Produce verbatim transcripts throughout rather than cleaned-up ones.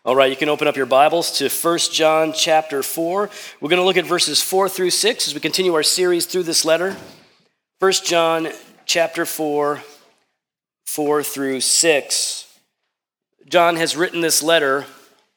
All right, you can open up your Bibles to First John chapter four. We're going to look at verses four through six as we continue our series through this letter. First John chapter four, four through six. John has written this letter,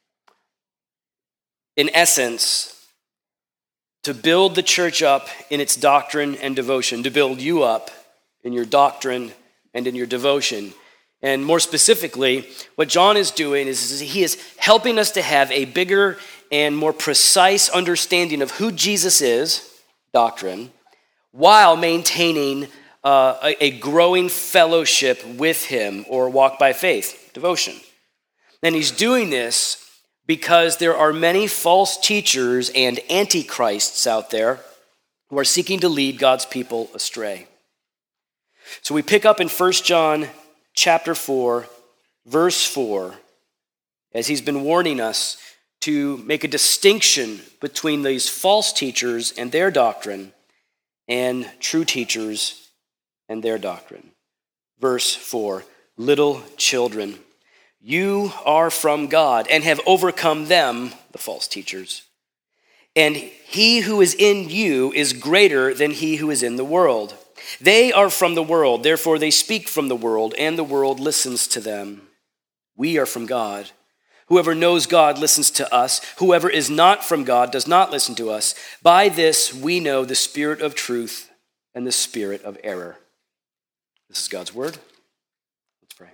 in essence, to build the church up in its doctrine and devotion, to build you up in your doctrine and in your devotion. And more specifically, what John is doing is he is helping us to have a bigger and more precise understanding of who Jesus is, doctrine, while maintaining uh, a, a growing fellowship with him, or walk by faith, devotion. And he's doing this because there are many false teachers and antichrists out there who are seeking to lead God's people astray. So we pick up in First John chapter four, verse four, as he's been warning us to make a distinction between these false teachers and their doctrine and true teachers and their doctrine. Verse four, little children, you are from God and have overcome them, the false teachers. And he who is in you is greater than he who is in the world. They are from the world, therefore they speak from the world, and the world listens to them. We are from God. Whoever knows God listens to us. Whoever is not from God does not listen to us. By this we know the spirit of truth and the spirit of error. This is God's word. Let's pray.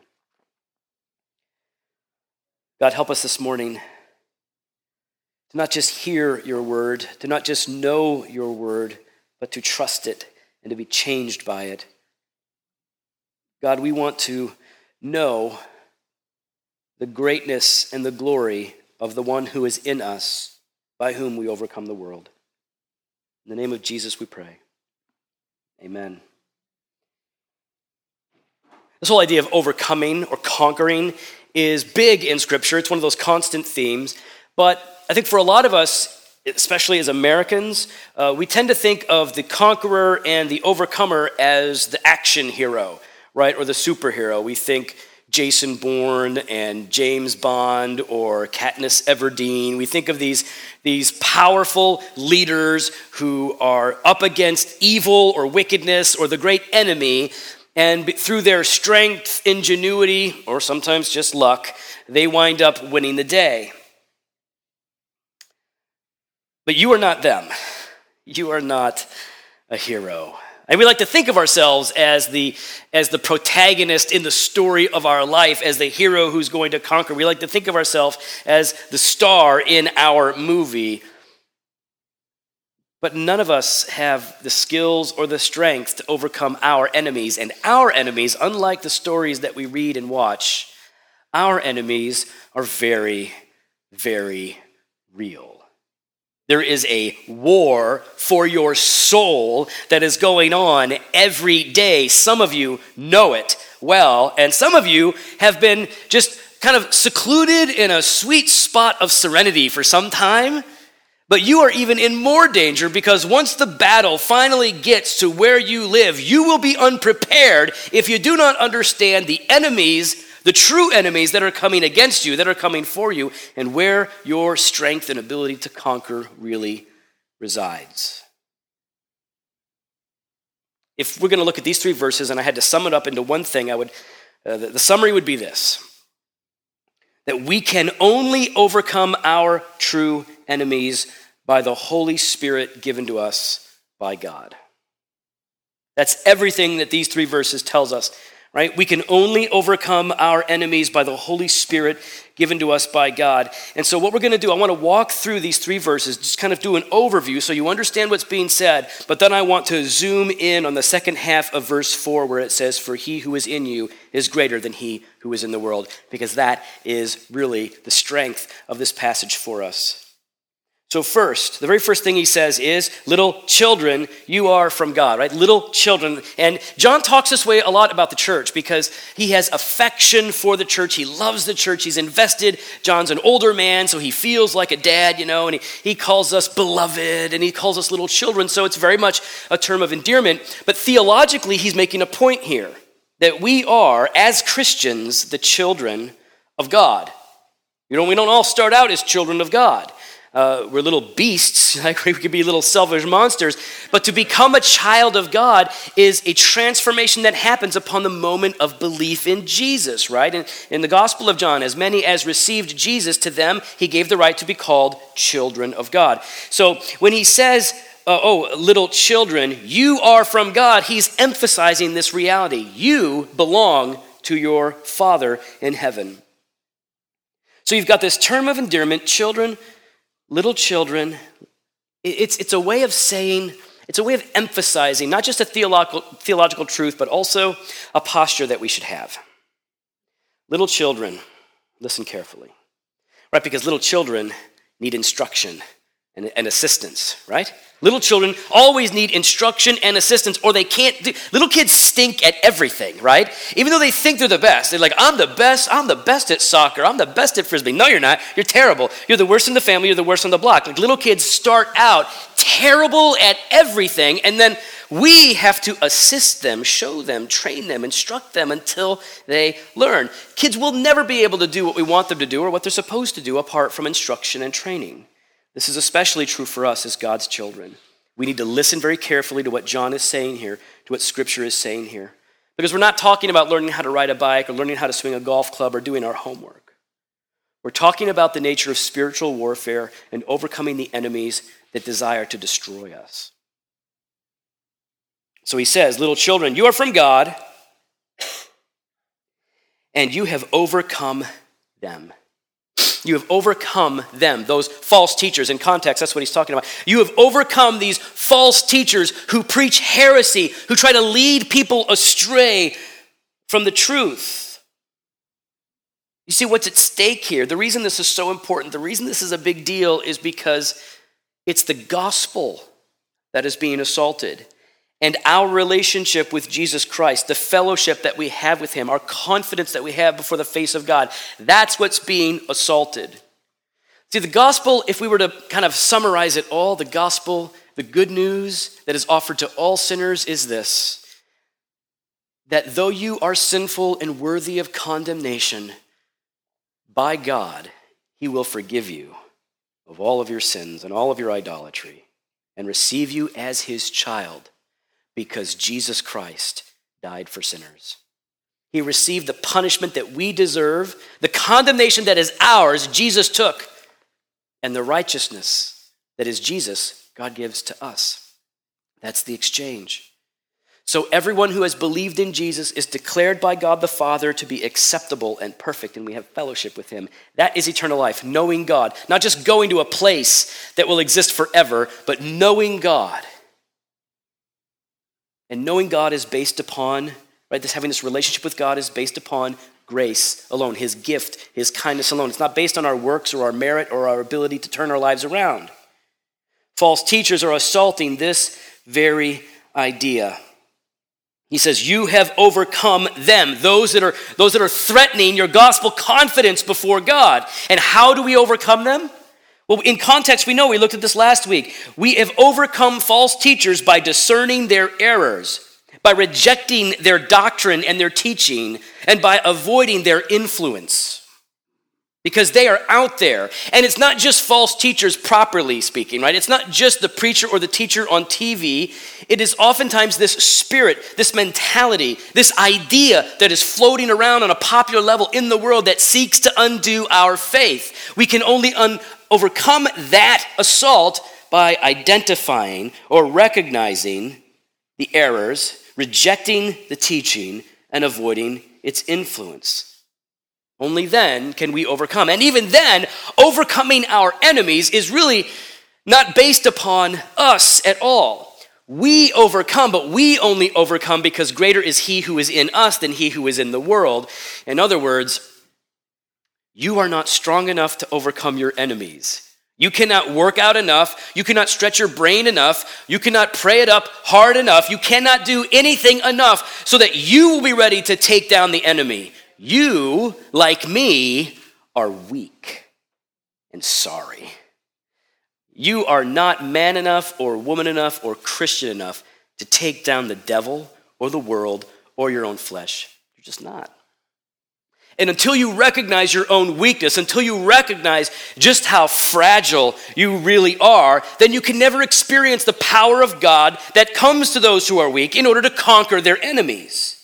God, help us this morning to not just hear your word, to not just know your word, but to trust it and to be changed by it. God, we want to know the greatness and the glory of the one who is in us, by whom we overcome the world. In the name of Jesus we pray. Amen. This whole idea of overcoming or conquering is big in Scripture. It's one of those constant themes. But I think for a lot of us, especially as Americans, uh, we tend to think of the conqueror and the overcomer as the action hero, right? Or the superhero. We think Jason Bourne and James Bond or Katniss Everdeen. We think of these, these powerful leaders who are up against evil or wickedness or the great enemy, and through their strength, ingenuity, or sometimes just luck, they wind up winning the day. But you are not them. You are not a hero. And we like to think of ourselves as the, as the protagonist in the story of our life, as the hero who's going to conquer. We like to think of ourselves as the star in our movie. But none of us have the skills or the strength to overcome our enemies. And our enemies, unlike the stories that we read and watch, our enemies are very, very real. There is a war for your soul that is going on every day. Some of you know it well, and some of you have been just kind of secluded in a sweet spot of serenity for some time. But you are even in more danger, because once the battle finally gets to where you live, you will be unprepared if you do not understand the enemies, the true enemies that are coming against you, that are coming for you, and where your strength and ability to conquer really resides. If we're going to look at these three verses, and I had to sum it up into one thing, I would, uh, the, the summary would be this: that we can only overcome our true enemies by the Holy Spirit given to us by God. That's everything that these three verses tells us. Right? We can only overcome our enemies by the Holy Spirit given to us by God. And so what we're going to do, I want to walk through these three verses, just kind of do an overview so you understand what's being said, but then I want to zoom in on the second half of verse four where it says, "For he who is in you is greater than he who is in the world," because that is really the strength of this passage for us. So first, the very first thing he says is, little children, you are from God, right? Little children. And John talks this way a lot about the church because he has affection for the church. He loves the church. He's invested. John's an older man, so he feels like a dad, you know, and he, he calls us beloved and he calls us little children. So it's very much a term of endearment. But theologically, he's making a point here that we are, as Christians, the children of God. You know, we don't all start out as children of God. Uh, we're little beasts, like we could be little selfish monsters. But to become a child of God is a transformation that happens upon the moment of belief in Jesus, right? And in the Gospel of John, as many as received Jesus, to them he gave the right to be called children of God. So when he says, uh, oh, little children, you are from God, he's emphasizing this reality. You belong to your Father in heaven. So you've got this term of endearment, children, little children. It's, it's a way of saying, it's a way of emphasizing not just a theological, theological truth, but also a posture that we should have. Little children, listen carefully, right? Because little children need instruction and, and assistance, right? Little children always need instruction and assistance, or they can't do. Little kids stink at everything, right? Even though they think they're the best. They're like, I'm the best, I'm the best at soccer, I'm the best at frisbee. No, you're not. You're terrible. You're the worst in the family, you're the worst on the block. Like little kids start out terrible at everything, and then we have to assist them, show them, train them, instruct them until they learn. Kids will never be able to do what we want them to do or what they're supposed to do apart from instruction and training. This is especially true for us as God's children. We need to listen very carefully to what John is saying here, to what Scripture is saying here. Because we're not talking about learning how to ride a bike or learning how to swing a golf club or doing our homework. We're talking about the nature of spiritual warfare and overcoming the enemies that desire to destroy us. So he says, little children, you are from God, and you have overcome them. You have overcome them, those false teachers. In context, that's what he's talking about. You have overcome these false teachers who preach heresy, who try to lead people astray from the truth. You see what's at stake here? The reason this is so important, the reason this is a big deal is because it's the gospel that is being assaulted. And our relationship with Jesus Christ, the fellowship that we have with him, our confidence that we have before the face of God, that's what's being assaulted. See, the gospel, if we were to kind of summarize it all, the gospel, the good news that is offered to all sinners is this, that though you are sinful and worthy of condemnation, by God, he will forgive you of all of your sins and all of your idolatry and receive you as his child. Because Jesus Christ died for sinners. He received the punishment that we deserve, the condemnation that is ours, Jesus took, and the righteousness that is Jesus, God gives to us. That's the exchange. So everyone who has believed in Jesus is declared by God the Father to be acceptable and perfect, and we have fellowship with him. That is eternal life, knowing God, not just going to a place that will exist forever, but knowing God. And knowing God is based upon, right, this having this relationship with God is based upon grace alone, his gift, his kindness alone. It's not based on our works or our merit or our ability to turn our lives around. False teachers are assaulting this very idea. He says, you have overcome them, those that are, those that are threatening your gospel confidence before God. And how do we overcome them? Well, in context, we know, we looked at this last week. We have overcome false teachers by discerning their errors, by rejecting their doctrine and their teaching, and by avoiding their influence. Because they are out there. And it's not just false teachers properly speaking, right? It's not just the preacher or the teacher on T V. It is oftentimes this spirit, this mentality, this idea that is floating around on a popular level in the world that seeks to undo our faith. We can only un- overcome that assault by identifying or recognizing the errors, rejecting the teaching, and avoiding its influence. Only then can we overcome. And even then, overcoming our enemies is really not based upon us at all. We overcome, but we only overcome because greater is he who is in us than he who is in the world. In other words, you are not strong enough to overcome your enemies. You cannot work out enough. You cannot stretch your brain enough. You cannot pray it up hard enough. You cannot do anything enough so that you will be ready to take down the enemy. You, like me, are weak and sorry. You are not man enough or woman enough or Christian enough to take down the devil or the world or your own flesh. You're just not. And until you recognize your own weakness, until you recognize just how fragile you really are, then you can never experience the power of God that comes to those who are weak in order to conquer their enemies.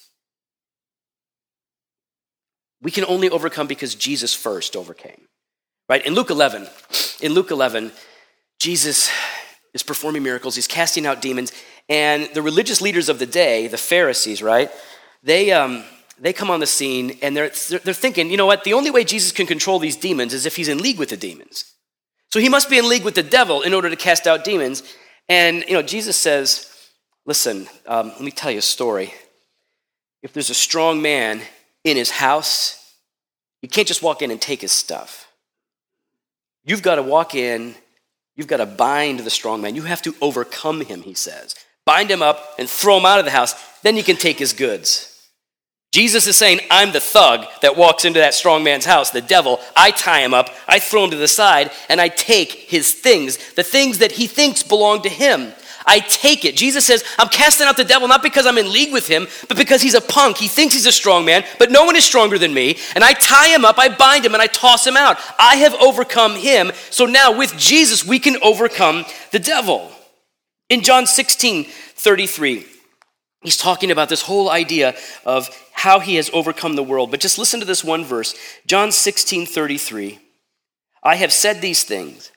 We can only overcome because Jesus first overcame. Right? In Luke eleven, in Luke eleven, Jesus is performing miracles. He's casting out demons. And the religious leaders of the day, the Pharisees, right? They um, they come on the scene and they're they're thinking, you know what? The only way Jesus can control these demons is if he's in league with the demons. So he must be in league with the devil in order to cast out demons. And you know, Jesus says, "Listen, um, let me tell you a story. If there's a strong man in his house, you can't just walk in and take his stuff. You've got to walk in. You've got to bind the strong man. You have to overcome him," he says. "Bind him up and throw him out of the house. Then you can take his goods." Jesus is saying, I'm the thug that walks into that strong man's house, the devil. I tie him up, I throw him to the side, and I take his things, the things that he thinks belong to him. I take it. Jesus says, I'm casting out the devil not because I'm in league with him, but because he's a punk. He thinks he's a strong man, but no one is stronger than me. And I tie him up, I bind him, and I toss him out. I have overcome him. So now with Jesus, we can overcome the devil. In John sixteen thirty-three, he's talking about this whole idea of how he has overcome the world. But just listen to this one verse. John sixteen thirty-three. I have said these things,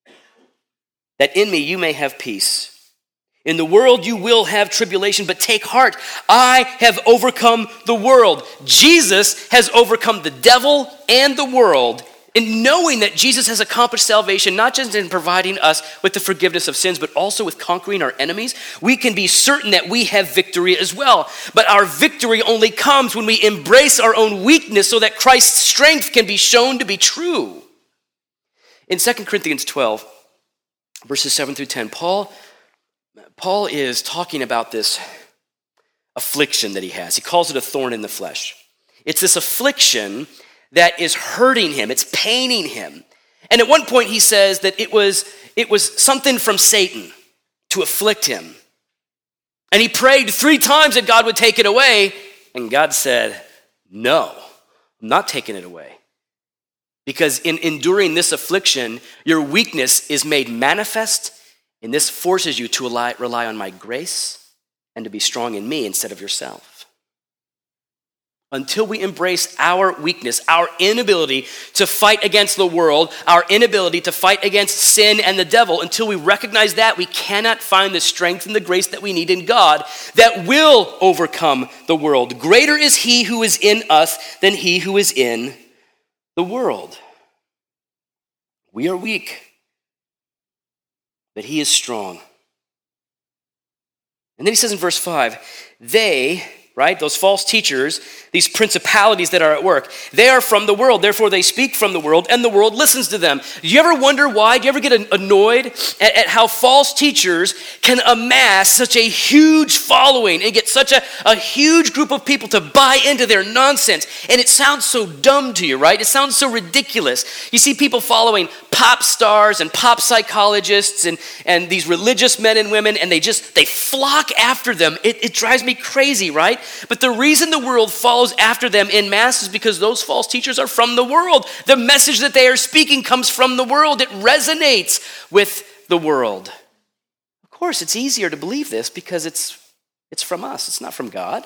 that in me you may have peace. In the world you will have tribulation, but take heart. I have overcome the world. Jesus has overcome the devil and the world. In knowing that Jesus has accomplished salvation, not just in providing us with the forgiveness of sins, but also with conquering our enemies, we can be certain that we have victory as well. But our victory only comes when we embrace our own weakness so that Christ's strength can be shown to be true. In Second Corinthians twelve, verses seven through ten, Paul, Paul is talking about this affliction that he has. He calls it a thorn in the flesh. It's this affliction that is hurting him. It's paining him. And at one point he says that it was, it was something from Satan to afflict him. And he prayed three times that God would take it away. And God said, no, I'm not taking it away. Because in enduring this affliction, your weakness is made manifest, and this forces you to rely, rely on my grace and to be strong in me instead of yourself. Until we embrace our weakness, our inability to fight against the world, our inability to fight against sin and the devil, until we recognize that, we cannot find the strength and the grace that we need in God that will overcome the world. Greater is he who is in us than he who is in the world. We are weak, but he is strong. And then he says in verse five, they, right, those false teachers, these principalities that are at work, they are from the world, therefore they speak from the world, and the world listens to them. Do you ever wonder why? Do you ever get annoyed at, at how false teachers can amass such a huge following and get such a, a huge group of people to buy into their nonsense? And it sounds so dumb to you, right? It sounds so ridiculous. You see people following pop stars and pop psychologists and, and these religious men and women, and they just, they flock after them. It, it drives me crazy, right? But the reason the world follows after them in mass is because those false teachers are from the world. The message that they are speaking comes from the world. It resonates with the world. Of course, it's easier to believe this because it's, it's from us. It's not from God.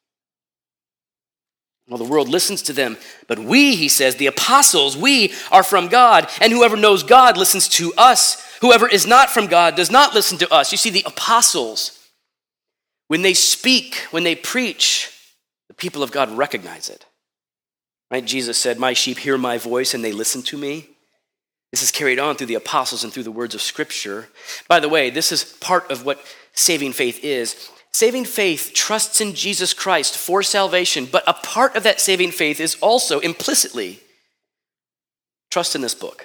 Well, the world listens to them, but we, he says, the apostles, we are from God, and whoever knows God listens to us. Whoever is not from God does not listen to us. You see, the apostles, when they speak, when they preach, the people of God recognize it. Right? Jesus said, my sheep hear my voice and they listen to me. This is carried on through the apostles and through the words of Scripture. By the way, this is part of what saving faith is. Saving faith trusts in Jesus Christ for salvation, but a part of that saving faith is also implicitly trust in this book.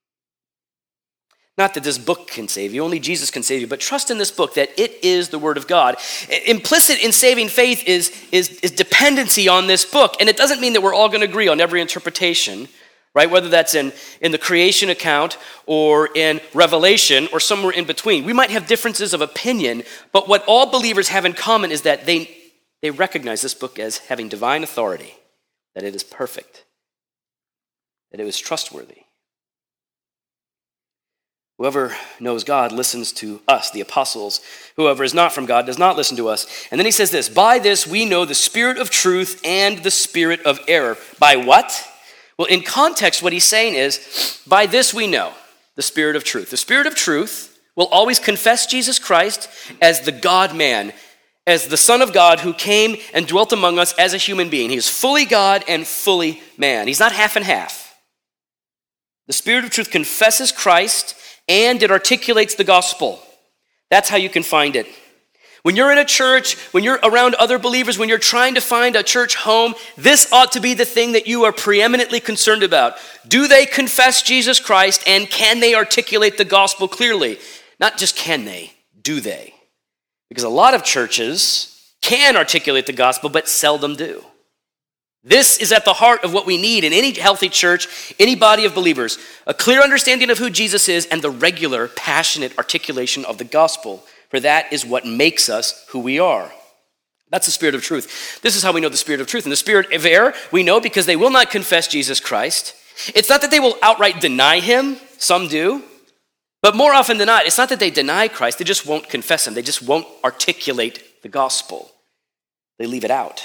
Not that this book can save you, only Jesus can save you, but trust in this book that it is the Word of God. Implicit in saving faith is, is, is dependency on this book, and it doesn't mean that we're all going to agree on every interpretation, right? Whether that's in, in the creation account or in Revelation or somewhere in between. We might have differences of opinion, but what all believers have in common is that they, they recognize this book as having divine authority. that it is perfect, that it was trustworthy. Whoever knows God listens to us, the apostles. Whoever is not from God does not listen to us. And then he says this, by this we know the spirit of truth and the spirit of error. By what? Well, in context, what he's saying is, by this we know the spirit of truth. The spirit of truth will always confess Jesus Christ as the God-man, as the Son of God who came and dwelt among us as a human being. He is fully God and fully man. He's not half and half. The spirit of truth confesses Christ and it articulates the gospel. That's how you can find it. When you're in a church, when you're around other believers, when you're trying to find a church home, this ought to be the thing that you are preeminently concerned about. Do they confess Jesus Christ, and can they articulate the gospel clearly? Not just can they, do they? Because a lot of churches can articulate the gospel, but seldom do. This is at the heart of what we need in any healthy church, any body of believers, a clear understanding of who Jesus is and the regular, passionate articulation of the gospel, for that is what makes us who we are. That's the spirit of truth. This is how we know the spirit of truth. And the spirit of error, we know because they will not confess Jesus Christ. It's not that they will outright deny him, some do, but more often than not, it's not that they deny Christ, they just won't confess him. They just won't articulate the gospel. They leave it out.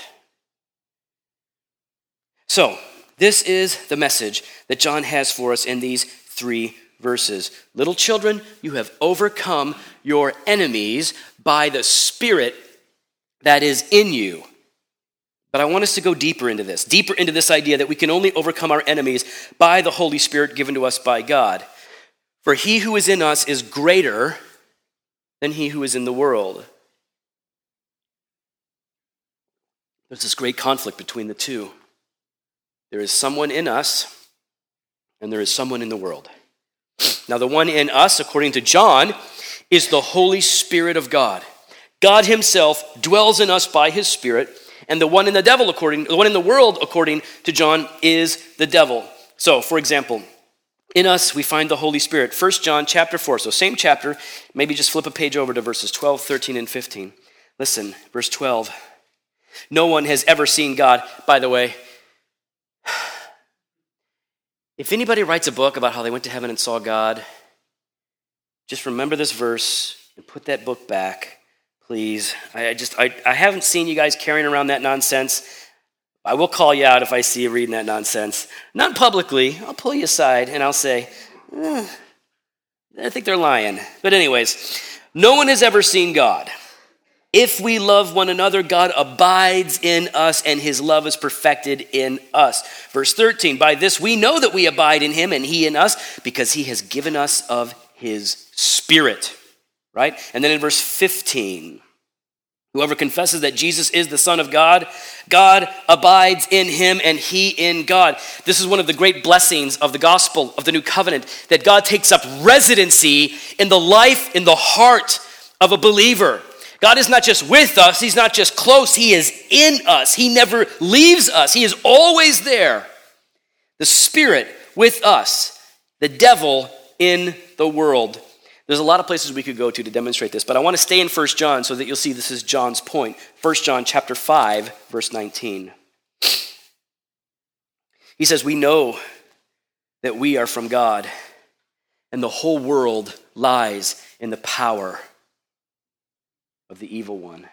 So, this is the message that John has for us in these three verses. Little children, you have overcome your enemies by the Spirit that is in you. But I want us to go deeper into this, deeper into this idea that we can only overcome our enemies by the Holy Spirit given to us by God. For he who is in us is greater than he who is in the world. There's this great conflict between the two. There is someone in us, and there is someone in the world. Now, the one in us, according to John, is the Holy Spirit of God. God himself dwells in us by his Spirit, and the one in the devil, according the one in the world, according to John, is the devil. So, for example, in us we find the Holy Spirit. First John chapter four, so same chapter, maybe just flip a page over to verses twelve, thirteen, and fifteen. Listen, verse twelve. No one has ever seen God. By the way, if anybody writes a book about how they went to heaven and saw God, just remember this verse and put that book back, please. I just I, I haven't seen you guys carrying around that nonsense. I will call you out if I see you reading that nonsense. Not publicly. I'll pull you aside and I'll say, eh, I think they're lying. But anyways, no one has ever seen God. If we love one another, God abides in us, and his love is perfected in us. Verse thirteen, by this we know that we abide in him and he in us, because he has given us of his Spirit, right? And then in verse fifteen, whoever confesses that Jesus is the Son of God, God abides in him and he in God. This is one of the great blessings of the gospel of the new covenant, that God takes up residency in the life, in the heart of a believer. God is not just with us, he's not just close, he is in us. He never leaves us. He is always there. The Spirit with us, the devil in the world. There's a lot of places we could go to to demonstrate this, but I want to stay in First John so that you'll see this is John's point. First John chapter five, verse nineteen. He says, we know that we are from God, and the whole world lies in the power of the evil one.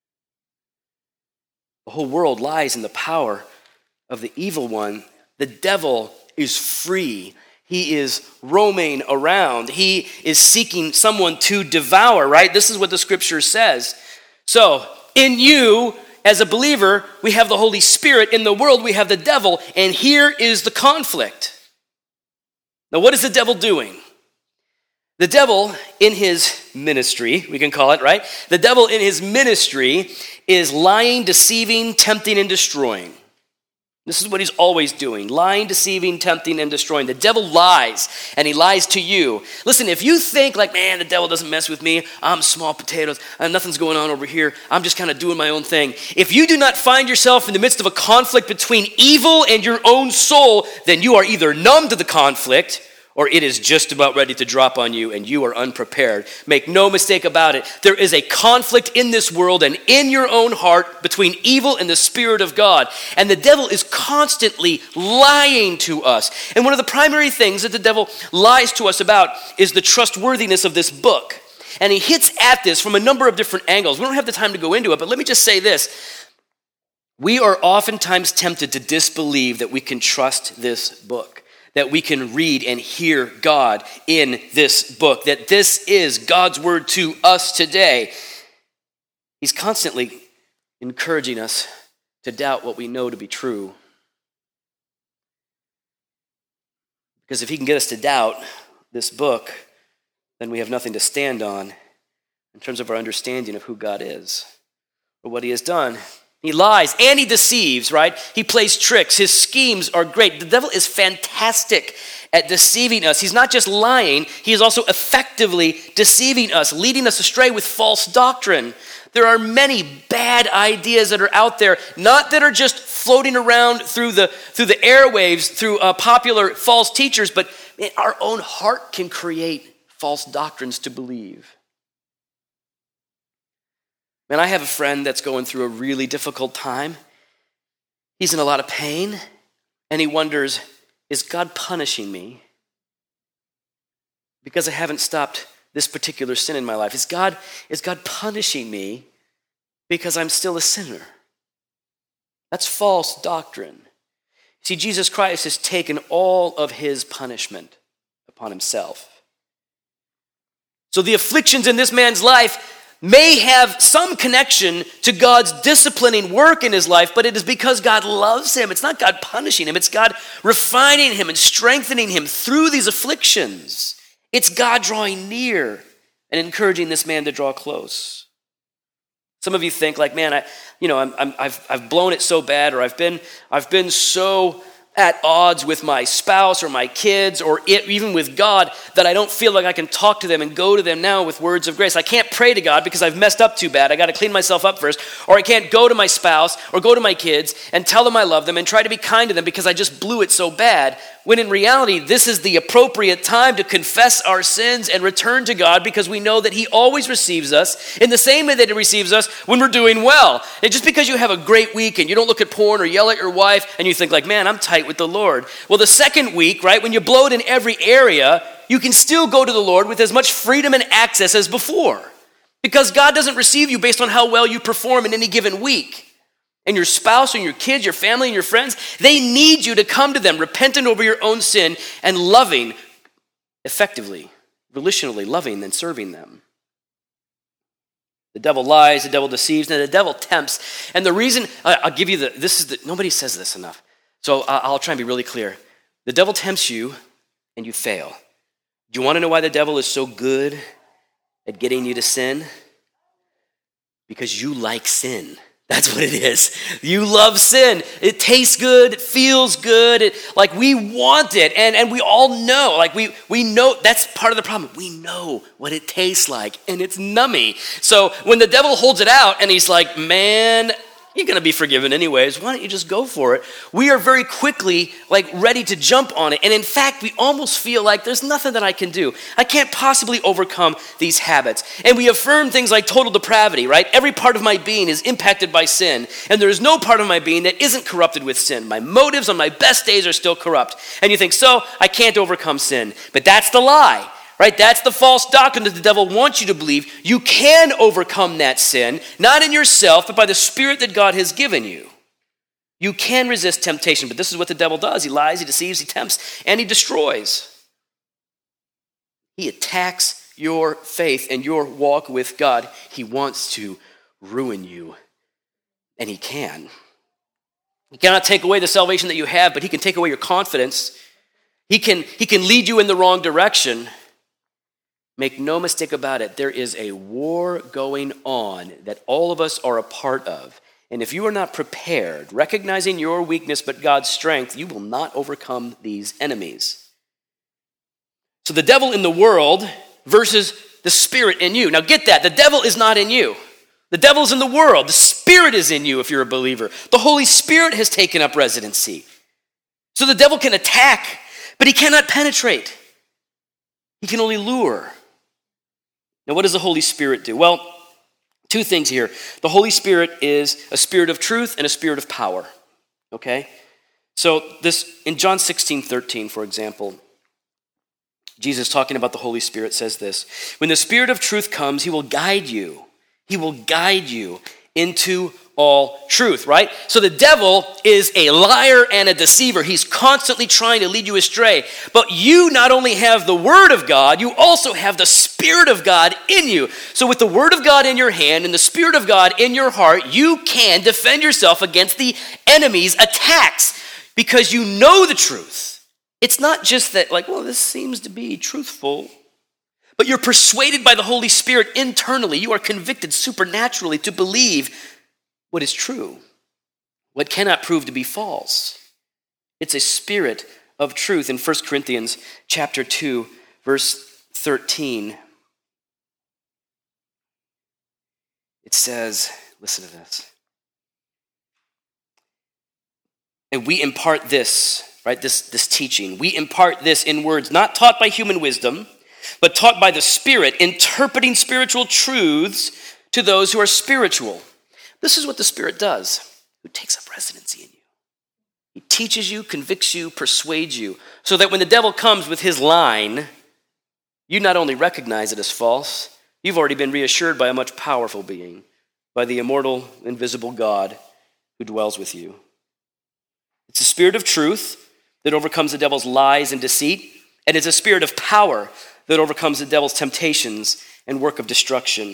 The whole world lies in the power of the evil one. The devil is free. He is roaming around. He is seeking someone to devour, right? This is what the scripture says. So, in you, as a believer, we have the Holy Spirit. In the world, we have the devil. And here is the conflict. Now, what is the devil doing? The devil in his ministry, we can call it, right? The devil in his ministry is lying, deceiving, tempting, and destroying. This is what he's always doing. Lying, deceiving, tempting, and destroying. The devil lies, and he lies to you. Listen, if you think like, man, the devil doesn't mess with me. I'm small potatoes. And nothing's going on over here. I'm just kind of doing my own thing. If you do not find yourself in the midst of a conflict between evil and your own soul, then you are either numb to the conflict or it is just about ready to drop on you and you are unprepared. Make no mistake about it. There is a conflict in this world and in your own heart between evil and the Spirit of God. And the devil is constantly lying to us. And one of the primary things that the devil lies to us about is the trustworthiness of this book. And he hits at this from a number of different angles. We don't have the time to go into it, but let me just say this. We are oftentimes tempted to disbelieve that we can trust this book, that we can read and hear God in this book, that this is God's word to us today. He's constantly encouraging us to doubt what we know to be true. Because if he can get us to doubt this book, then we have nothing to stand on in terms of our understanding of who God is or what he has done. He lies and he deceives, right? He plays tricks. His schemes are great. The devil is fantastic at deceiving us. He's not just lying, he is also effectively deceiving us, leading us astray with false doctrine. There are many bad ideas that are out there, not that are just floating around through the, through the airwaves, through uh, popular false teachers, but man, our own heart can create false doctrines to believe. Man, I have a friend that's going through a really difficult time. He's in a lot of pain, and he wonders, is God punishing me because I haven't stopped this particular sin in my life? Is God, is God punishing me because I'm still a sinner? That's false doctrine. See, Jesus Christ has taken all of his punishment upon himself. So the afflictions in this man's life may have some connection to God's disciplining work in his life, but it is because God loves him. It's not God punishing him. It's God refining him and strengthening him through these afflictions. It's God drawing near and encouraging this man to draw close. Some of you think like, man, I, you know, I'm, I'm, I've, I've blown it so bad, or I've been, I've been so at odds with my spouse or my kids or it, even with God, that I don't feel like I can talk to them and go to them now with words of grace. I can't pray to God because I've messed up too bad. I got to clean myself up first. Or I can't go to my spouse or go to my kids and tell them I love them and try to be kind to them because I just blew it so bad. When in reality, this is the appropriate time to confess our sins and return to God, because we know that he always receives us in the same way that he receives us when we're doing well. And just because you have a great week and you don't look at porn or yell at your wife and you think like, man, I'm tight with the Lord. Well, the second week, right, when you blow it in every area, you can still go to the Lord with as much freedom and access as before. Because God doesn't receive you based on how well you perform in any given week. And your spouse and your kids, your family and your friends, they need you to come to them repentant over your own sin and loving effectively, relationally loving and serving them. The devil lies, the devil deceives, and the devil tempts. And the reason, I'll give you the, this is the, nobody says this enough. So I'll try and be really clear. The devil tempts you and you fail. Do you want to know why the devil is so good at getting you to sin? Because you like sin. That's what it is. You love sin. It tastes good. It feels good. It, like we want it. And, and we all know, like we, we know, that's part of the problem. We know what it tastes like, and it's nummy. So when the devil holds it out and he's like, man, you're going to be forgiven anyways. Why don't you just go for it? We are very quickly like ready to jump on it. And in fact, we almost feel like there's nothing that I can do. I can't possibly overcome these habits. And we affirm things like total depravity, right? Every part of my being is impacted by sin. And there is no part of my being that isn't corrupted with sin. My motives on my best days are still corrupt. And you think, so I can't overcome sin. But that's the lie. Right? That's the false doctrine that the devil wants you to believe. You can overcome that sin, not in yourself, but by the Spirit that God has given you. You can resist temptation, but this is what the devil does. He lies, he deceives, he tempts, and he destroys. He attacks your faith and your walk with God. He wants to ruin you, and he can. He cannot take away the salvation that you have, but he can take away your confidence. He can, he can lead you in the wrong direction. Make no mistake about it, there is a war going on that all of us are a part of. And if you are not prepared, recognizing your weakness but God's strength, you will not overcome these enemies. So the devil in the world versus the Spirit in you. Now get that, the devil is not in you. The devil is in the world. The Spirit is in you if you're a believer. The Holy Spirit has taken up residency. So the devil can attack, but he cannot penetrate. He can only lure. Now, what does the Holy Spirit do? Well, two things here. The Holy Spirit is a spirit of truth and a spirit of power, okay? So this, in John sixteen thirteen, for example, Jesus talking about the Holy Spirit says this, when the Spirit of truth comes, he will guide you. He will guide you into all truth, right? So the devil is a liar and a deceiver. He's constantly trying to lead you astray. But you not only have the Word of God, you also have the Spirit of God in you. So with the Word of God in your hand and the Spirit of God in your heart, you can defend yourself against the enemy's attacks because you know the truth. It's not just that, like, well, this seems to be truthful, but you're persuaded by the Holy Spirit internally. You are convicted supernaturally to believe what is true, what cannot prove to be false. It's a spirit of truth. In First Corinthians chapter two, verse thirteen, it says, listen to this. And we impart this, right, this, this teaching. We impart this in words not taught by human wisdom, but taught by the Spirit, interpreting spiritual truths to those who are spiritual. This is what the Spirit does, who takes up residency in you. He teaches you, convicts you, persuades you, so that when the devil comes with his line, you not only recognize it as false, you've already been reassured by a much powerful being, by the immortal, invisible God who dwells with you. It's a spirit of truth that overcomes the devil's lies and deceit, and it's a spirit of power that overcomes the devil's temptations and work of destruction.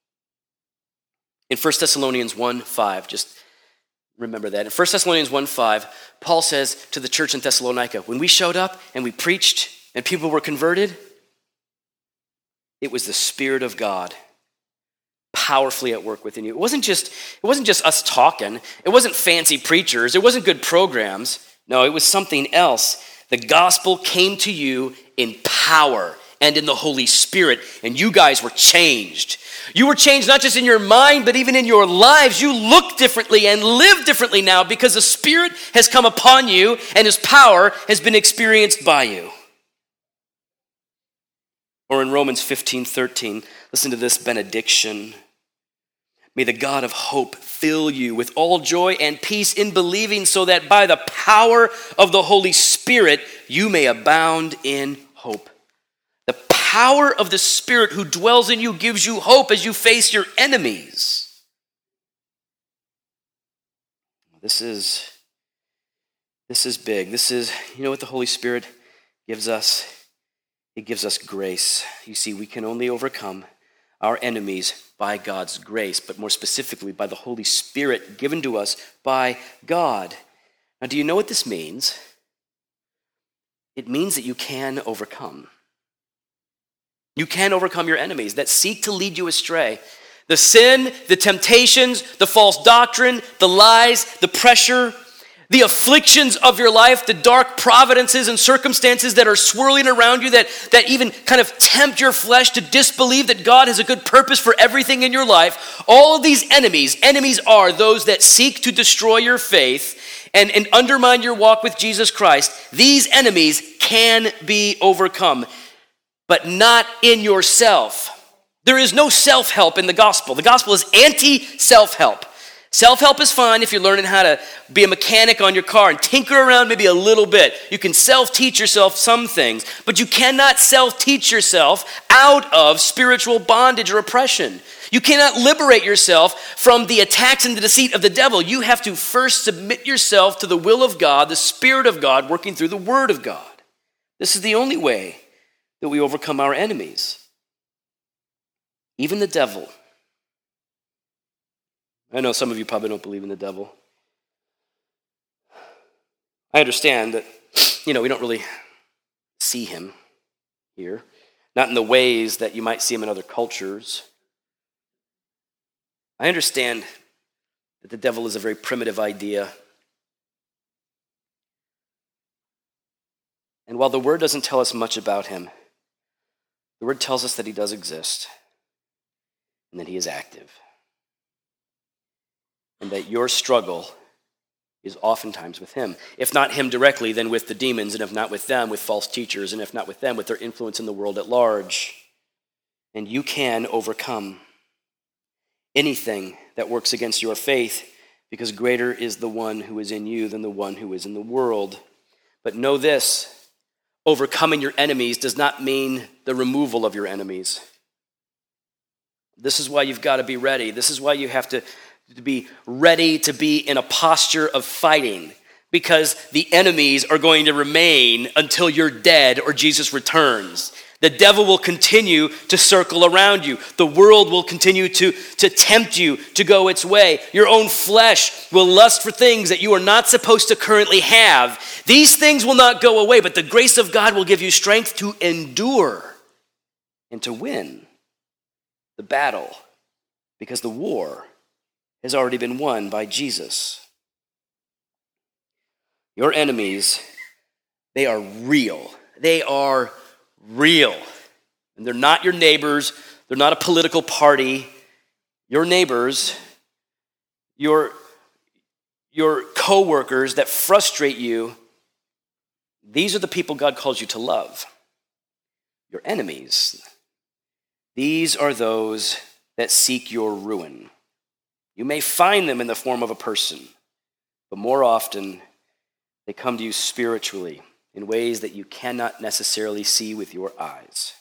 In First Thessalonians one five, just remember that. In First Thessalonians one five, Paul says to the church in Thessalonica, when we showed up and we preached and people were converted, it was the Spirit of God powerfully at work within you. It wasn't just, it wasn't just us talking. It wasn't fancy preachers. It wasn't good programs. No, it was something else. The gospel came to you in power and in the Holy Spirit, and you guys were changed. You were changed not just in your mind, but even in your lives. You look differently and live differently now because the Spirit has come upon you and his power has been experienced by you. Or in Romans fifteen thirteen, listen to this benediction. May the God of hope fill you with all joy and peace in believing, so that by the power of the Holy Spirit you may abound in hope. The power of the Spirit who dwells in you gives you hope as you face your enemies. This is, this is big. This is, you know what the Holy Spirit gives us? It gives us grace. You see, we can only overcome our enemies by God's grace, but more specifically by the Holy Spirit given to us by God. Now, do you know what this means? It means that you can overcome. You can overcome your enemies that seek to lead you astray. The sin, the temptations, the false doctrine, the lies, the pressure, the afflictions of your life, the dark providences and circumstances that are swirling around you that, that even kind of tempt your flesh to disbelieve that God has a good purpose for everything in your life. All of these enemies, enemies are those that seek to destroy your faith and, and undermine your walk with Jesus Christ. These enemies can be overcome, but not in yourself. There is no self-help in the gospel. The gospel is anti-self-help. Self-help is fine if you're learning how to be a mechanic on your car and tinker around maybe a little bit. You can self-teach yourself some things, but you cannot self-teach yourself out of spiritual bondage or oppression. You cannot liberate yourself from the attacks and the deceit of the devil. You have to first submit yourself to the will of God, the Spirit of God working through the Word of God. This is the only way that we overcome our enemies. Even the devil. I know some of you probably don't believe in the devil. I understand that, you know, we don't really see him here. Not in the ways that you might see him in other cultures. I understand that the devil is a very primitive idea. And while the Word doesn't tell us much about him, the Word tells us that he does exist and that he is active. And that your struggle is oftentimes with him. If not him directly, then with the demons, and if not with them, with false teachers, and if not with them, with their influence in the world at large. And you can overcome anything that works against your faith, because greater is the one who is in you than the one who is in the world. But know this, overcoming your enemies does not mean the removal of your enemies. This is why you've got to be ready. This is why you have to to be ready to be in a posture of fighting, because the enemies are going to remain until you're dead or Jesus returns. The devil will continue to circle around you. The world will continue to, to tempt you to go its way. Your own flesh will lust for things that you are not supposed to currently have. These things will not go away, but the grace of God will give you strength to endure and to win the battle, because the war has already been won by Jesus. Your enemies, they are real. They are real. And they're not your neighbors. They're not a political party. Your neighbors, your, your co-workers that frustrate you, these are the people God calls you to love. Your enemies, these are those that seek your ruin. You may find them in the form of a person, but more often they come to you spiritually in ways that you cannot necessarily see with your eyes.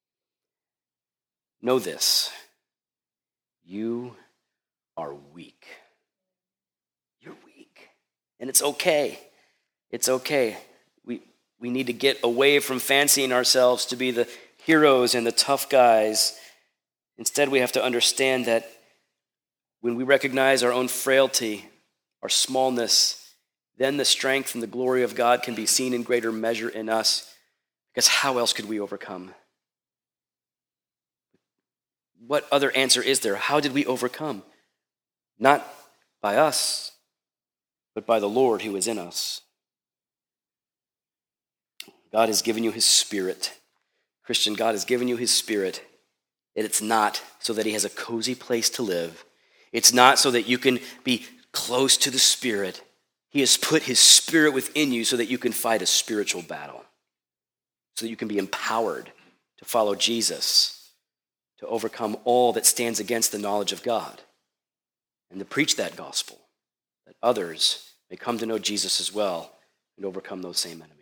Know this, you are weak. You're weak, and it's okay. It's okay. We, we need to get away from fancying ourselves to be the heroes and the tough guys. Instead, we have to understand that when we recognize our own frailty, our smallness, then the strength and the glory of God can be seen in greater measure in us, because how else could we overcome? What other answer is there? How did we overcome? Not by us, but by the Lord who is in us. God has given you his Spirit. Christian, God has given you his Spirit. And it's not so that he has a cozy place to live. It's not so that you can be close to the Spirit. He has put his Spirit within you so that you can fight a spiritual battle, so that you can be empowered to follow Jesus, to overcome all that stands against the knowledge of God, and to preach that gospel, that others may come to know Jesus as well and overcome those same enemies.